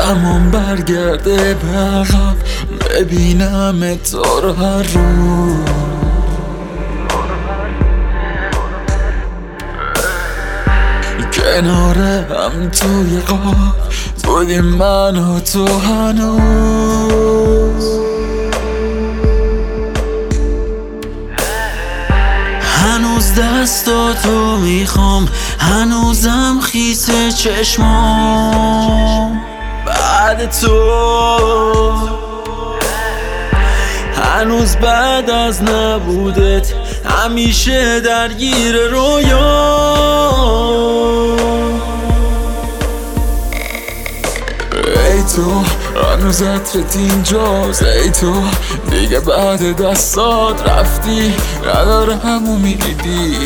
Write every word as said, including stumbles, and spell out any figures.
زمان برگرده به عقب، ببینم تو رو هر روز. کنار هم توی قاب بودیم من و تو هنوز. هنوز دستاتو میخوام، هنوزم خیس چشمام بعد تو. هنوز بعد از نبودت همیشه درگیر رویام. ای تو هنوز عطرت اینجاست، ای تو دیگه بعد دستات رفتی، نداره همو میدیدی.